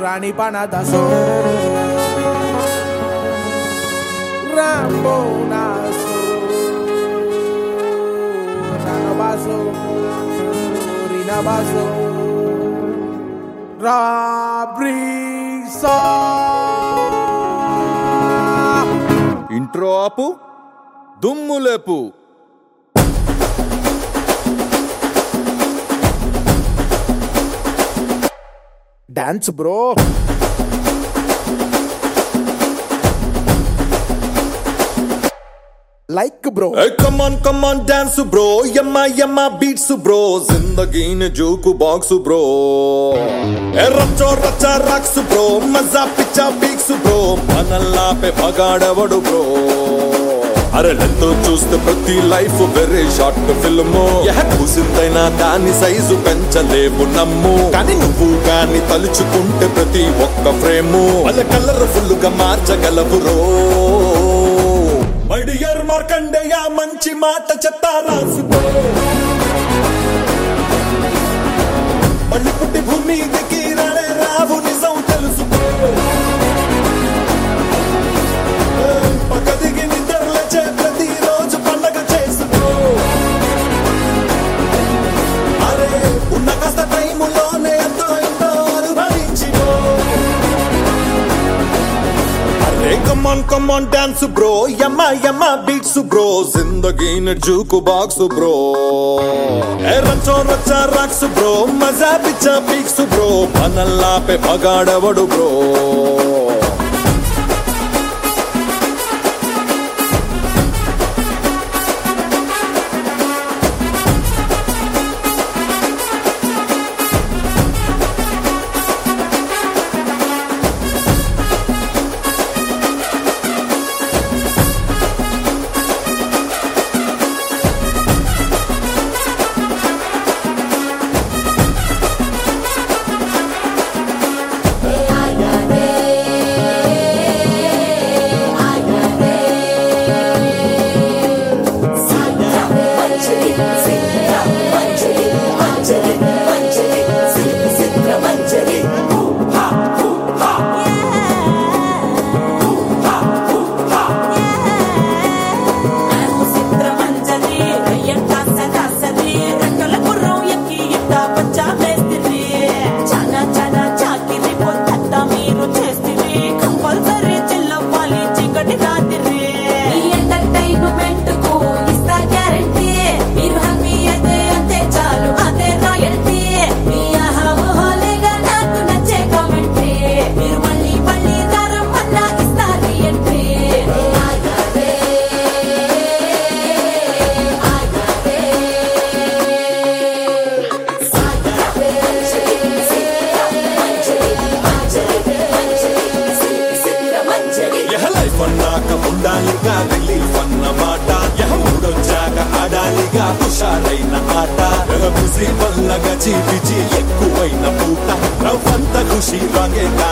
Rani Panadaso Rambo Naso Nanabaso Rinabaso Rabrisa intro ఆపు దుమ్ములేపు dance bro like bro come on dance bro యమ్మా beats bro జిందగీని జూకు box bro రచ్చో రచ్చా రాక్స్ బ్రో మజా పిచ్చా పీక్స్ బ్రో మనల్లాపే పగాడవడు బ్రో అరే లెంతో చూస్తే ప్రతి లైఫ్ వెరీ షార్ట్ ఫిల్మ్ కూసిందైనా దాని సైజు పెంచలేవు నమ్ము కానీ నువ్వు కానీ తలుచుకుంటే ప్రతి ఒక్క ఫ్రేము వాళ్ళ కలర్ఫుల్ గా మార్చగలవు రో మై డియర్ మార్కండేయ మంచి మాట చెప్తా రాసుకో మళ్ళీ పుట్టి భూమి దిగి రాడే రావు నిజం తెలుసుకో పక్క దిగి నిద్రలేచే ప్రతిరోజు పండగ చేసుకో అరే ఉన్న కాస్త టైములోనే ఎంతో ఎంతో అనుభవించిపో అరే కమ్ ఆన్ డాన్స్ బ్రో యమ్మా బీట్స్ బ్రో జిందగీని జూకు బాక్స్ బ్రో రచ్చో రచ్చా రాక్స్ బ్రో మజా పిచ్చా పీక్స్ బ్రో మనల్లాపే పగాడవడు బ్రో ఉండాలిగా రిలీఫ్ అన్నమాట మూడొచ్చాక ఆడాలిగా హుషారైన ఆట బిజీ వల్ల గచి బిజీ ఎక్కువైన పూట రవ్వంత ఖుషి రాగే